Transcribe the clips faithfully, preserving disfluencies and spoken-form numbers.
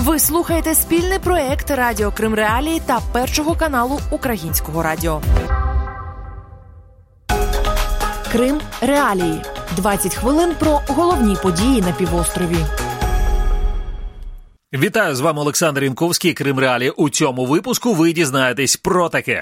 Ви слухаєте спільний проект Радіо Крим Реалії та Першого каналу Українського радіо. Крим Реалії. двадцять хвилин про головні події на півострові. Вітаю, з вами Олександр Янковський, Крим Реалії. У цьому випуску ви дізнаєтесь про таке.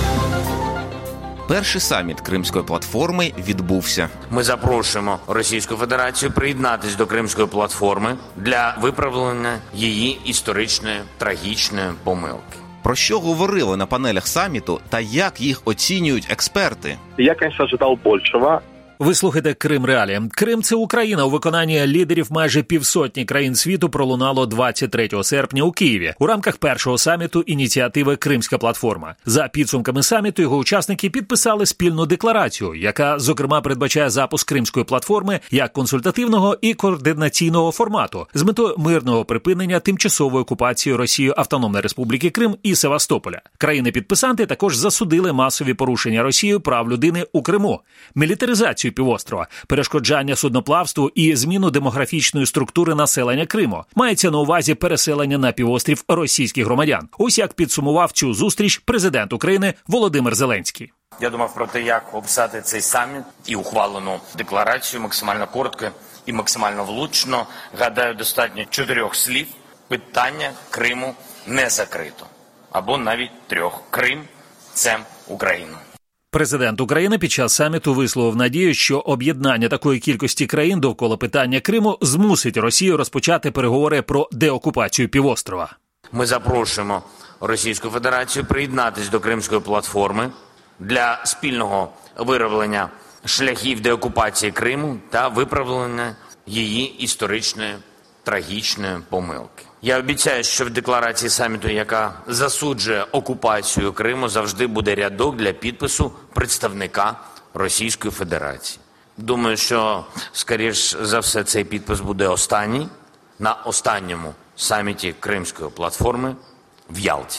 Перший саміт Кримської платформи відбувся. Ми запрошуємо Російську Федерацію приєднатись до Кримської платформи для виправлення її історичної трагічної помилки. Про що говорили на панелях саміту та як їх оцінюють експерти? Я, звісно, чекав більшого. Ви слухаєте Крим Реалії. Крим – це Україна. У виконанні лідерів майже півсотні країн світу пролунало двадцять третього серпня у Києві у рамках першого саміту ініціативи «Кримська платформа». За підсумками саміту його учасники підписали спільну декларацію, яка, зокрема, передбачає запуск Кримської платформи як консультативного і координаційного формату з метою мирного припинення тимчасової окупації Росією Автономної Республіки Крим і Севастополя. Країни-підписанти також засудили масові порушення Росією прав людини у Криму, мілітаризацію півострова, перешкоджання судноплавству і зміну демографічної структури населення Криму. Мається на увазі переселення на півострів російських громадян. Ось як підсумував цю зустріч президент України Володимир Зеленський. Я думав про те, як описати цей саміт і ухвалену декларацію максимально коротко і максимально влучно. Гадаю, достатньо чотирьох слів. Питання Криму не закрито. Або навіть трьох. Крим – це Україна. Президент України під час саміту висловив надію, що об'єднання такої кількості країн довкола питання Криму змусить Росію розпочати переговори про деокупацію півострова. Ми запрошуємо Російську Федерацію приєднатись до Кримської платформи для спільного вироблення шляхів деокупації Криму та виправлення її історичної трагічної помилки. Я обіцяю, що в декларації саміту, яка засуджує окупацію Криму, завжди буде рядок для підпису представника Російської Федерації. Думаю, що, скоріш за все, цей підпис буде останній на останньому саміті Кримської платформи в Ялті.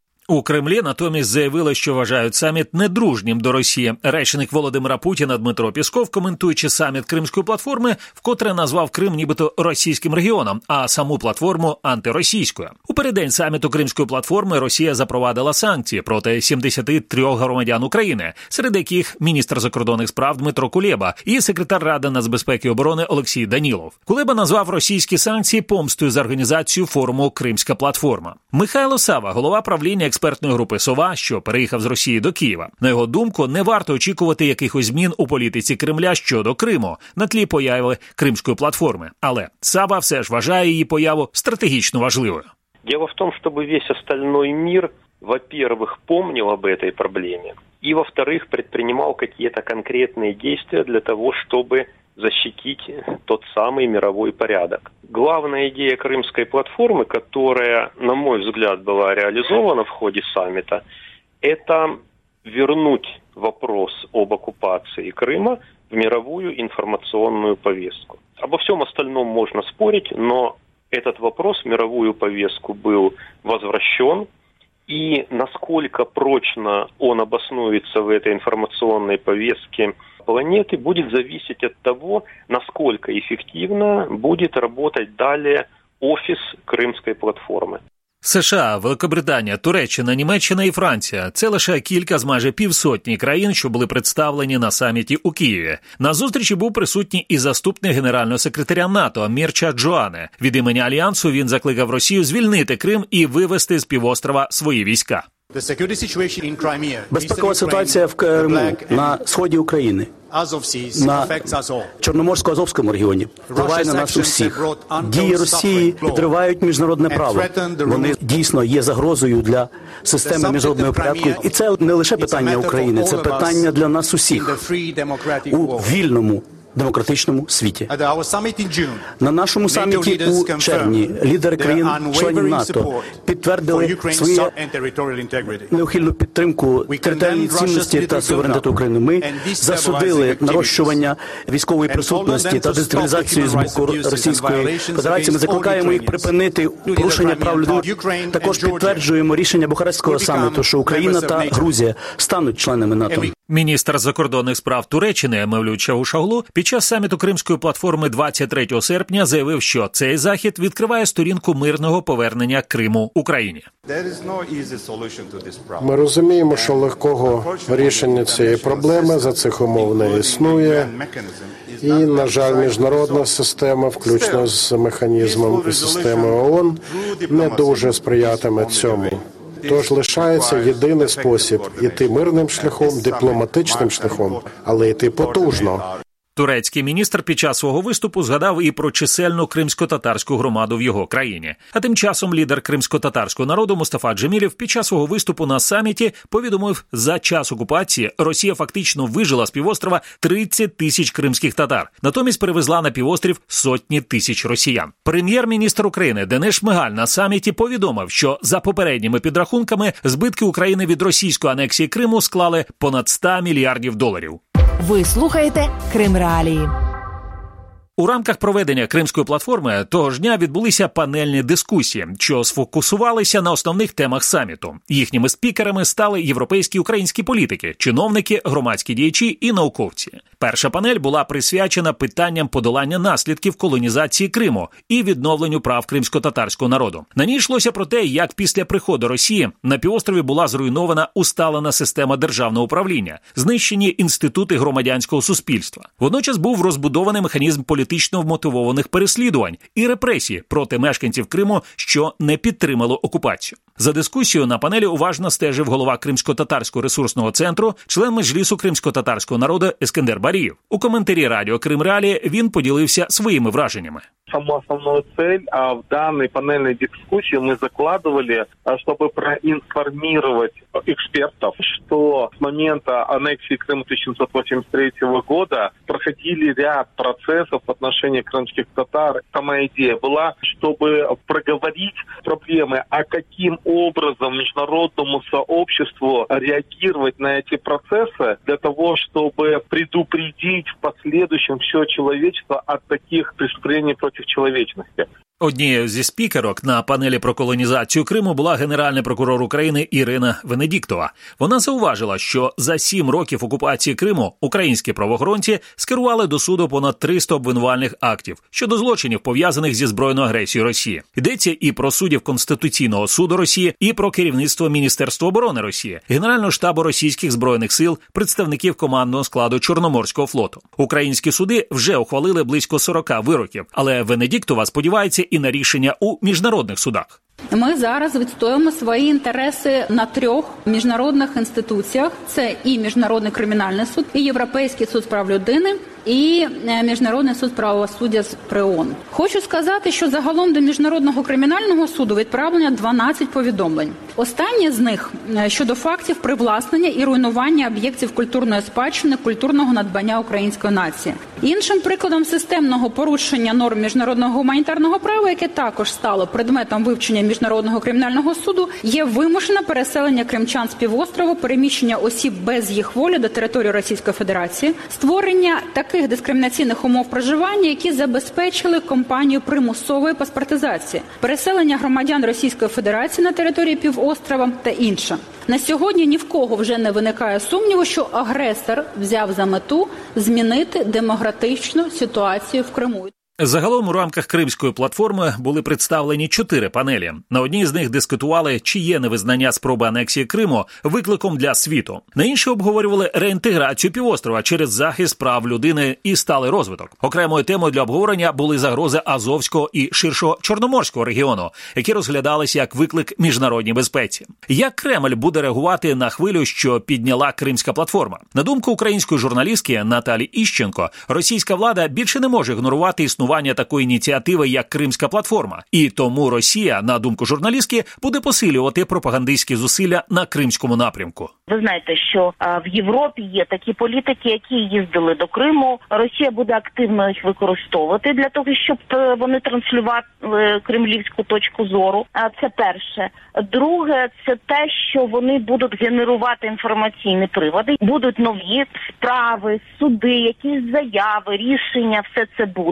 У Кремлі натомість заявили, що вважають саміт недружнім до Росії. Речник Володимира Путіна Дмитро Пісков, коментуючи саміт Кримської платформи, вкотре назвав Крим нібито російським регіоном, а саму платформу – антиросійською. У переддень саміту Кримської платформи Росія запровадила санкції проти сімдесяти трьох громадян України, серед яких міністр закордонних справ Дмитро Кулеба і секретар Ради нацбезпеки і оборони Олексій Данілов. Кулеба назвав російські санкції помстою за організацію форуму «Кримська платформа». Михайло Сава, голова правління експертної групи «Сова», що переїхав з Росії до Києва. На його думку, не варто очікувати якихось змін у політиці Кремля щодо Криму на тлі появи Кримської платформи. Але Сава все ж вважає її появу стратегічно важливою. Дело в том, чтобы весь остальной мир, во-первых, помнил об этой проблеме, и, во-вторых, предпринимал какие-то конкретные действия для того, чтобы защитить тот самый мировой порядок. Главная идея Крымской платформы, которая, на мой взгляд, была реализована в ходе саммита, это вернуть вопрос об оккупации Крыма в мировую информационную повестку. Обо всем остальном можно спорить, но этот вопрос в мировую повестку был возвращен, и насколько прочно он обоснуется в этой информационной повестке планеты, будет зависеть от того, насколько эффективно будет работать далее офис Кримської платформи. США, Великобританія, Туреччина, Німеччина і Франція – це лише кілька з майже півсотні країн, що були представлені на саміті у Києві. На зустрічі був присутній і заступник генерального секретаря НАТО Мірча Джоане. Від імені Альянсу він закликав Росію звільнити Крим і вивести з півострова свої війська. Безпекова ситуація в Криму, на сході України, на Чорноморсько-Азовському регіоні впливає на нас усіх. Дії Росії підривають міжнародне право. Вони дійсно є загрозою для системи міжнародного порядку. І це не лише питання України, це питання для нас усіх у вільному демократичному світі. На нашому саміті у червні лідери країн-членів НАТО підтвердили свою неухильну підтримку територіальної цінності та суверенітету України. Ми засудили нарощування військової присутності та дестабілізацію з боку Російської Федерації. Ми закликаємо їх припинити порушення прав людини. Також підтверджуємо рішення Бухарестського саміту, що Україна та Грузія стануть членами НАТО. Міністр закордонних справ Туреччини Мевлют Чавушоглу під час саміту Кримської платформи двадцять третього серпня заявив, що цей захід відкриває сторінку мирного повернення Криму Україні. Ми розуміємо, що легкого рішення цієї проблеми за цих умов не існує. І, на жаль, міжнародна система, включно з механізмом і системою ООН, не дуже сприятиме цьому. Тож лишається єдиний спосіб – іти мирним шляхом, дипломатичним шляхом, але йти потужно. Турецький міністр під час свого виступу згадав і про чисельну кримсько-татарську громаду в його країні. А тим часом лідер кримсько-татарського народу Мустафа Джемілєв під час свого виступу на саміті повідомив, за час окупації Росія фактично вижила з півострова тридцять тисяч кримських татар. Натомість перевезла на півострів сотні тисяч росіян. Прем'єр-міністр України Денис Шмигаль на саміті повідомив, що за попередніми підрахунками збитки України від російської анексії Криму склали понад сто мільярдів доларів. Ви слухаєте Крим Реалії. У рамках проведення Кримської платформи того ж дня відбулися панельні дискусії, що сфокусувалися на основних темах саміту. Їхніми спікерами стали європейські і українські політики, чиновники, громадські діячі і науковці. Перша панель була присвячена питанням подолання наслідків колонізації Криму і відновленню прав кримсько-татарського народу. На ній йшлося про те, як після приходу Росії на півострові була зруйнована усталена система державного управління, знищені інститути громадянського суспільства. Водночас був розбудований механізм політично вмотивованих переслідувань і репресій проти мешканців Криму, що не підтримало окупацію. За дискусією на панелі уважно стежив голова Кримсько-татарського ресурсного центру, член Меджлісу кримсько-татарського народу Ескендер Барієв. У коментарі радіо Крим Реалії він поділився своїми враженнями. Саму основную цель а в данной панельной дискуссии мы закладывали, чтобы проинформировать экспертов, что с момента аннексии Крыма тысяча девятьсот восемьдесят третьего года проходили ряд процессов в отношении крымских татар. Сама идея была, чтобы проговорить проблемы, а каким образом международному сообществу реагировать на эти процессы для того, чтобы предупредить в последующем все человечество от таких преступлений против человечности. Однією зі спікерок на панелі про колонізацію Криму була генеральний прокурор України Ірина Венедіктова. Вона зауважила, що за сім років окупації Криму українські правоохоронці скерували до суду понад триста обвинувальних актів щодо злочинів, пов'язаних зі збройною агресією Росії. Йдеться і про суддів Конституційного суду Росії, і про керівництво Міністерства оборони Росії, Генерального штабу російських збройних сил, представників командного складу Чорноморського флоту. Українські суди вже ухвалили близько сорока вироків, але Венедіктова сподівається і на рішення у міжнародних судах. Ми зараз відстоюємо свої інтереси на трьох міжнародних інституціях. Це і Міжнародний кримінальний суд, і Європейський суд з прав людини, і Міжнародний суд правосуддя при ООН. Хочу сказати, що загалом до Міжнародного кримінального суду відправлено дванадцять повідомлень. Останнє з них щодо фактів привласнення і руйнування об'єктів культурної спадщини, культурного надбання української нації. Іншим прикладом системного порушення норм міжнародного гуманітарного права, яке також стало предметом вивчення Міжнародного кримінального суду, є вимушене переселення кримчан з півострову, переміщення осіб без їх волі до території Російської Федерації, створення таких дискримінаційних умов проживання, які забезпечили кампанію примусової паспортизації, переселення громадян Російської Федерації на території півострова та інше. На сьогодні ні в кого вже не виникає сумніву, що агресор взяв за мету змінити демократичну ситуацію в Криму. Загалом у рамках Кримської платформи були представлені чотири панелі. На одній з них дискутували, чи є невизнання спроби анексії Криму викликом для світу. На іншій обговорювали реінтеграцію півострова через захист прав людини і сталий розвиток. Окремою темою для обговорення були загрози Азовського і ширшого Чорноморського регіону, які розглядалися як виклик міжнародній безпеці. Як Кремль буде реагувати на хвилю, що підняла Кримська платформа? На думку української журналістки Наталі Іщенко, російська влада більше не може ігнорувати існування такої ініціативи, як Кримська платформа. І тому Росія, на думку журналістки, буде посилювати пропагандистські зусилля на Кримському напрямку. Ви знаєте, що а, в Європі є такі політики, які їздили до Криму. Росія буде активно їх використовувати для того, щоб вони транслювали кремлівську точку зору. А це перше. Друге, це те, що вони будуть генерувати інформаційні приводи. Будуть нові справи, суди, якісь заяви, рішення, все це буде.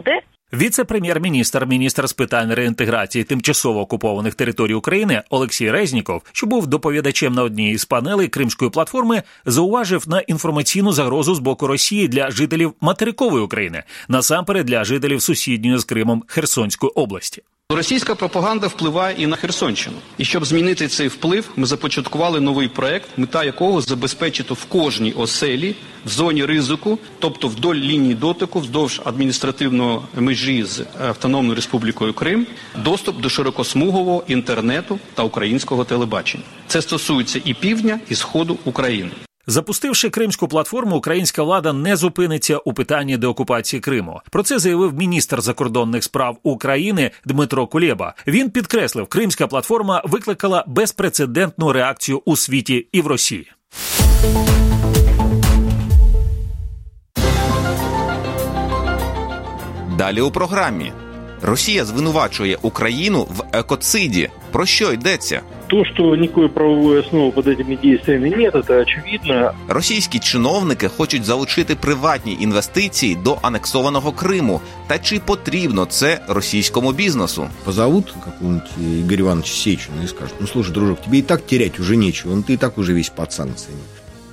Віце-прем'єр-міністр, міністр з питань реінтеграції тимчасово окупованих територій України Олексій Резніков, що був доповідачем на одній із панелей Кримської платформи, зауважив на інформаційну загрозу з боку Росії для жителів материкової України, насамперед для жителів сусідньої з Кримом Херсонської області. Російська пропаганда впливає і на Херсонщину. І щоб змінити цей вплив, ми започаткували новий проект, мета якого забезпечити в кожній оселі, в зоні ризику, тобто вдоль лінії дотику, вздовж адміністративної межі з Автономною Республікою Крим, доступ до широкосмугового інтернету та українського телебачення. Це стосується і півдня, і сходу України. Запустивши Кримську платформу, українська влада не зупиниться у питанні деокупації Криму. Про це заявив міністр закордонних справ України Дмитро Кулеба. Він підкреслив, Кримська платформа викликала безпрецедентну реакцію у світі і в Росії. Далі у програмі. Росія звинувачує Україну в екоциді. Про що йдеться? То, что никакой правовой основы под этими действиями нет, это очевидно. Російські чиновники хочуть залучити приватні інвестиції до анексованого Криму. Та чи потрібно це російському бізнесу? Позовут какого-нибудь Игоря Ивановича Сечина и скажут: ну, слушай, дружок, тебе и так терять уже нечего, ты и так уже весь под санкциями.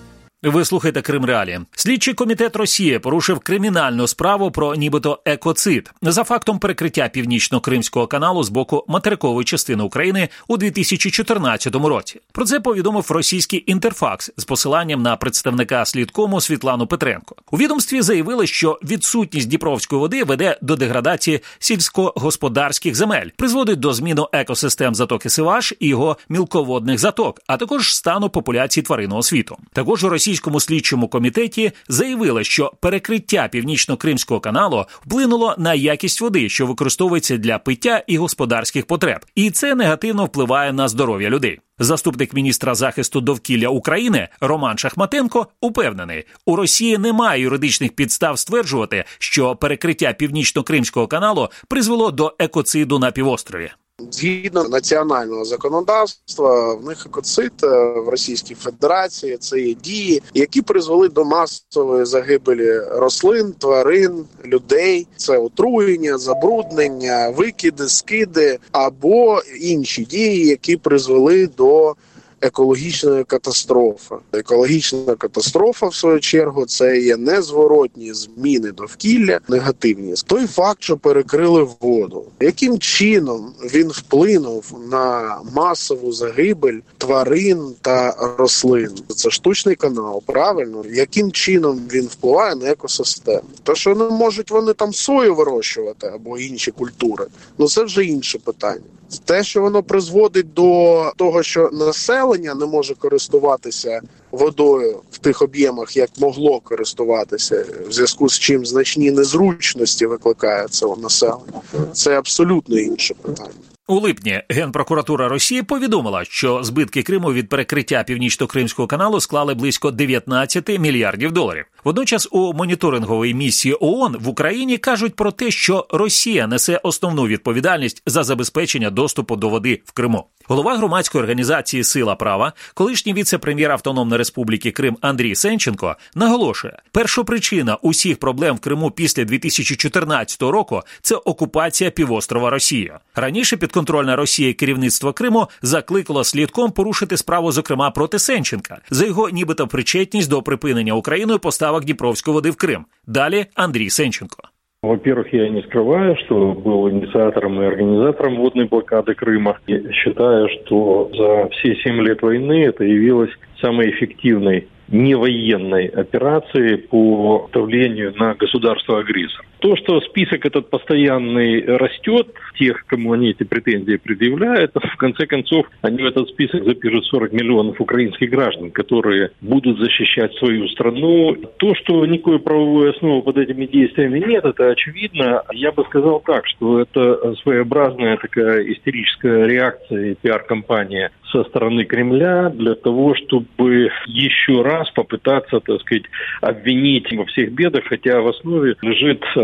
Ви слухаєте Крим Реалії. Слідчий комітет Росії порушив кримінальну справу про нібито екоцид за фактом перекриття Північно-Кримського каналу з боку материкової частини України у дві тисячі чотирнадцятому році. Про це повідомив російський Інтерфакс з посиланням на представника слідкому Світлану Петренко. У відомстві заявили, що відсутність дніпровської води веде до деградації сільськогосподарських земель, призводить до зміни екосистем затоки Сиваш і його мілководних заток, а також стану популяції тваринного світу. Також у російському слідчому комітеті заявили, що перекриття Північно-Кримського каналу вплинуло на якість води, що використовується для пиття і господарських потреб. І це негативно впливає на здоров'я людей. Заступник міністра захисту довкілля України Роман Шахматенко упевнений, у Росії немає юридичних підстав стверджувати, що перекриття Північно-Кримського каналу призвело до екоциду на півострові. Згідно національного законодавства, в них екоцид в Російській Федерації – це є дії, які призвели до масової загибелі рослин, тварин, людей. Це отруєння, забруднення, викиди, скиди або інші дії, які призвели до екологічної катастрофи. Екологічна катастрофа, в свою чергу, це є незворотні зміни довкілля, негативні. Той факт, що перекрили воду, яким чином він вплинув на масову загибель тварин та рослин? Це штучний канал, правильно? Яким чином він впливає на екосистему? Те, що не можуть вони там сою вирощувати або інші культури, ну це вже інше питання. Те, що воно призводить до того, що населення не може користуватися водою в тих об'ємах, як могло користуватися, в зв'язку з чим значні незручності викликає це у населення, це абсолютно інше питання. У липні Генпрокуратура Росії повідомила, що збитки Криму від перекриття Північно-Кримського каналу склали близько дев'ятнадцять мільярдів доларів. Водночас у моніторинговій місії ООН в Україні кажуть про те, що Росія несе основну відповідальність за забезпечення доступу до води в Криму. Голова громадської організації «Сила права», колишній віце-прем'єр Автономної Республіки Крим Андрій Сенченко наголошує, першопричина усіх проблем в Криму після дві тисячі чотирнадцятого року – це окупація півострова Росія. Раніше підконтрольне Росії керівництво Криму закликало слідком порушити справу, зокрема, проти Сенченка за його нібито причетність до припинення Україною поставок Дніпровської води в Крим. Далі Андрій Сенченко. Во-первых, я не скрываю, что был инициатором и организатором водной блокады Крыма. Я считаю, что за все семь лет войны это явилось самой эффективной невоенной операции по давлению на государство-агрессор. То, что список этот постоянный растет, тех, кому они эти претензии предъявляют, в конце концов, они в этот список запишут сорок миллионов украинских граждан, которые будут защищать свою страну. То, что никакой правовой основы под этими действиями нет, это очевидно. Я бы сказал так, что это своеобразная такая истерическая реакция и пиар-компания со стороны Кремля для того, чтобы еще раз попытаться, так сказать, обвинить во всех бедах, хотя в основе лежит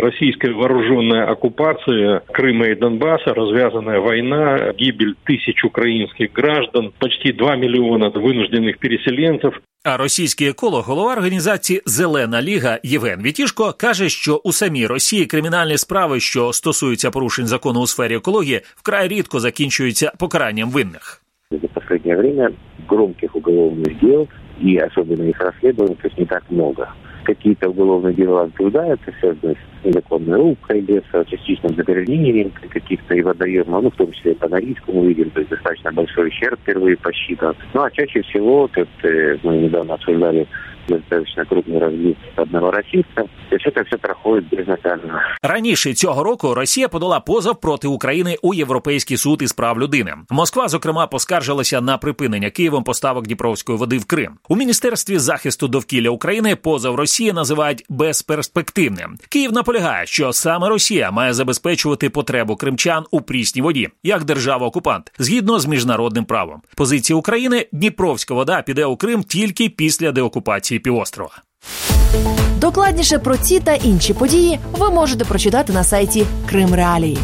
российская вооруженная оккупация Крыма и Донбасса, развязанная война, гибель тысяч украинских граждан, почти два миллиона вынужденных переселенцев. А російський еколог, голова організації «Зелена Ліга» Євген Вітішко каже, що у самій Росії кримінальні справи, що стосуються порушень закону у сфері екології, вкрай рідко закінчуються покаранням винних. За последнее время громких уголовных дел и особенно их расследований, то есть не так много. Какие-то уголовные дела возбуждаются, связанные с незаконной рубкой леса, частичным загрязнением каких-то и водоемов, ну, в том числе и по Норильскому видим, то есть достаточно большой ущерб впервые посчитан. Ну, а чаще всего, как мы недавно обсуждали, достаточно крупний розлив одного російська, і все це все проходить безнаказано. Раніше цього року Росія подала позов проти України у Європейський суд із прав людини. Москва, зокрема, поскаржилася на припинення Києвом поставок дніпровської води в Крим. У Міністерстві захисту довкілля України позов Росії називають безперспективним. Київ наполягає, що саме Росія має забезпечувати потребу кримчан у прісній воді, як держава-окупант, згідно з міжнародним правом. Позиція України – дніпровська вода піде у Крим тільки після деокупації півострова. Докладніше про ці та інші події ви можете прочитати на сайті Крим Реалії.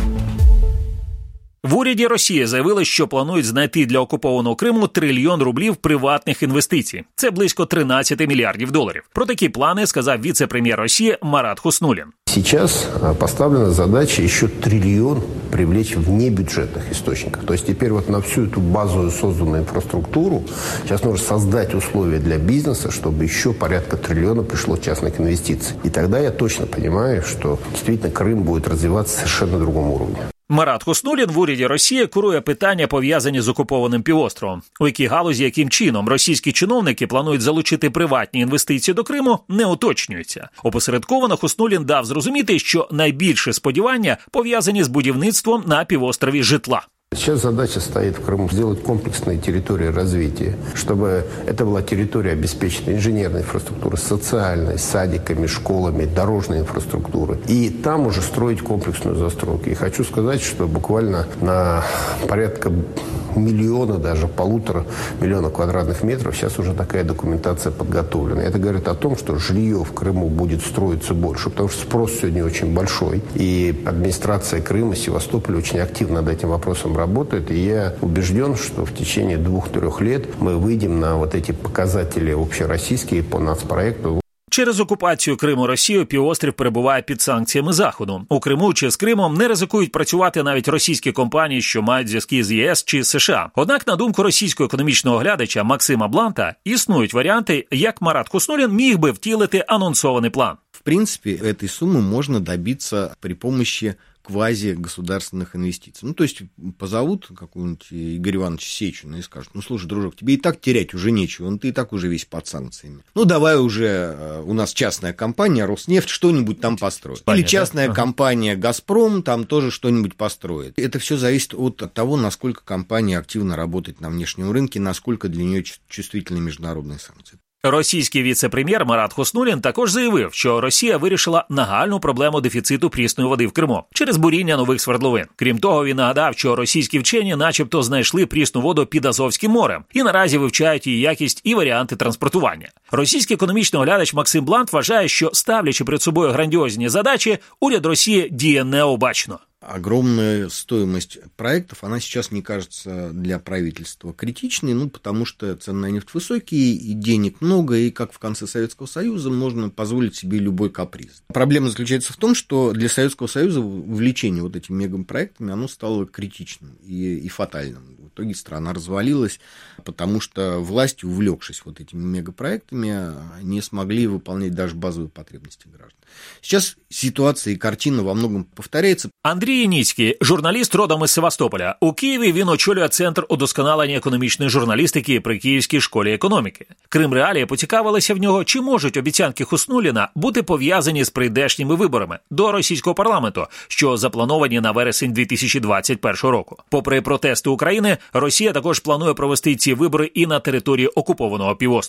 В уряді Росії заявили, що планують знайти для окупованого Криму трильйон рублів приватних інвестицій. Це близько тринадцять мільярдів доларів. Про такі плани сказав віце-прем'єр Росії Марат Хуснуллин. Сейчас поставлена задача еще триллион привлечь в небюджетных источниках. То есть теперь вот на всю эту базовую созданную инфраструктуру сейчас нужно создать условия для бизнеса, чтобы еще порядка триллиона пришло частных инвестиций. И тогда я точно понимаю, что действительно Крым будет развиваться совершенно на другом уровне. Марат Хуснуллин в уряді Росії курує питання, пов'язані з окупованим півостровом. У якій галузі, яким чином російські чиновники планують залучити приватні інвестиції до Криму, не уточнюється. Опосередковано Хуснуллин дав зрозуміти, що найбільше сподівання пов'язані з будівництвом на півострові житла. Сейчас задача стоит в Крыму сделать комплексные территории развития, чтобы это была территория обеспеченной инженерной инфраструктурой, социальной, садиками, школами, дорожной инфраструктурой. И там уже строить комплексную застройку. И хочу сказать, что буквально на порядка миллиона, даже полутора миллиона квадратных метров сейчас уже такая документация подготовлена. Это говорит о том, что жилье в Крыму будет строиться больше, потому что спрос сегодня очень большой. И администрация Крыма, Севастополя очень активно над этим вопросом работает. И я убежден, что в течение двух-трех лет мы выйдем на вот эти показатели общероссийские по нацпроекту. Через окупацію Криму Росією півострів перебуває під санкціями Заходу. У Криму чи з Кримом не ризикують працювати навіть російські компанії, що мають зв'язки з ЄС чи США. Однак, на думку російського економічного оглядача Максима Бланта, існують варіанти, як Марат Хуснуллин міг би втілити анонсований план. В принципе, этой суммы можно добиться при помощи квази-государственных инвестиций. Ну, то есть, позовут какого-нибудь Игоря Ивановича Сечина и скажут: ну, слушай, дружок, тебе и так терять уже нечего, ты и так уже весь под санкциями. Ну, давай уже, у нас частная компания Роснефть что-нибудь там построит. Или частная ага. компания Газпром там тоже что-нибудь построит. Это все зависит от того, насколько компания активно работает на внешнем рынке, насколько для нее чувствительны международные санкции. Російський віце-прем'єр Марат Хуснуллин також заявив, що Росія вирішила нагальну проблему дефіциту прісної води в Криму через буріння нових свердловин. Крім того, він нагадав, що російські вчені начебто знайшли прісну воду під Азовським морем і наразі вивчають її якість і варіанти транспортування. Російський економічний оглядач Максим Блант вважає, що, ставлячи перед собою грандіозні задачі, уряд Росії діє необачно. Огромная стоимость проектов, она сейчас не кажется для правительства критичной, ну, потому что цены на нефть высокие, и денег много, и, как в конце Советского Союза, можно позволить себе любой каприз. Проблема заключается в том, что для Советского Союза увлечение вот этими мегапроектами, оно стало критичным и, и фатальным. В итоге страна развалилась, потому что власти, увлекшись вот этими мегапроектами, не смогли выполнять даже базовые потребности граждан. Сейчас ситуация и картина во многом повторяется. Андрій Яніцький, журналіст родом із Севастополя. У Києві він очолює Центр удосконалення економічної журналістики при Київській школі економіки. Крим Реалії поцікавилися в нього, чи можуть обіцянки Хуснулліна бути пов'язані з прийдешніми виборами до російського парламенту, що заплановані на вересень дві тисячі двадцять першого року. Попри протести України, Росія також планує провести ці вибори і на території окупованого півострова.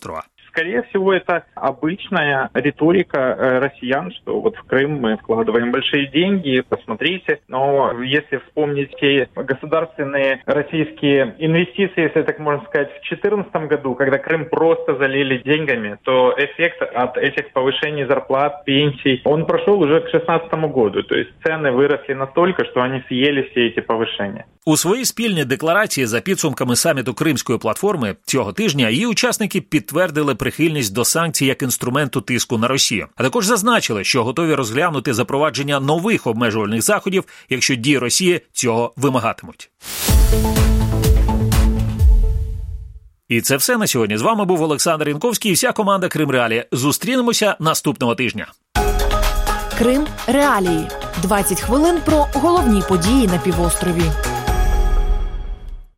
Скорее всего, это обычная риторика россиян, что вот в Крым мы вкладываем большие деньги, посмотрите. Но если вспомнить те государственные российские инвестиции, если так можно сказать, в две тысячи четырнадцатом году, когда Крым просто залили деньгами, то эффект от этих повышений зарплат, пенсий, он прошел уже к две тысячи шестнадцатому году. То есть цены выросли настолько, что они съели все эти повышения. У своїй спільній декларації за підсумками саміту Кримської платформи цього тижня її учасники підтвердили прихильність до санкцій як інструменту тиску на Росію, а також зазначили, що готові розглянути запровадження нових обмежувальних заходів, якщо дії Росії цього вимагатимуть. І це все на сьогодні. З вами був Олександр Янковський і вся команда Крим Реалії. Зустрінемося наступного тижня. Крим Реалії. двадцять хвилин про головні події на півострові.